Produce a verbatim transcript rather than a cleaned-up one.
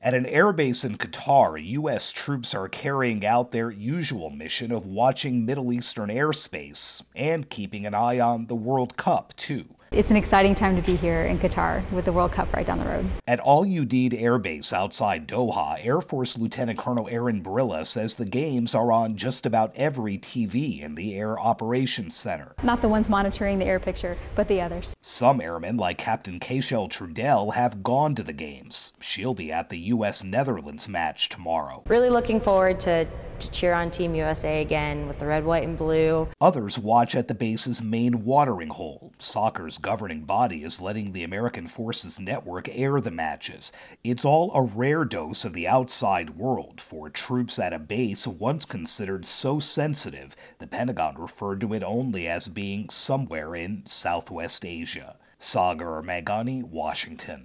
At an airbase in Qatar, U S troops are carrying out their usual mission of watching Middle Eastern airspace and keeping an eye on the World Cup, too. It's an exciting time to be here in Qatar with the World Cup right down the road. At Al Udeid Air Base outside Doha, Air Force Lieutenant Colonel Aaron Brilla says the games are on just about every T V in the Air Operations Center. Not the ones monitoring the air picture, but the others. Some airmen, like Captain Kayshel Trudell, have gone to the games. She'll be at the U S Netherlands match tomorrow. Really looking forward to, to cheer on Team U S A again with the red, white, and blue. Others watch at the base's main watering hole. Soccer's governing body is letting the American Forces Network air the matches. It's all a rare dose of the outside world for troops at a base once considered so sensitive, the Pentagon referred to it only as being somewhere in Southwest Asia. Sagar Meghani, Washington.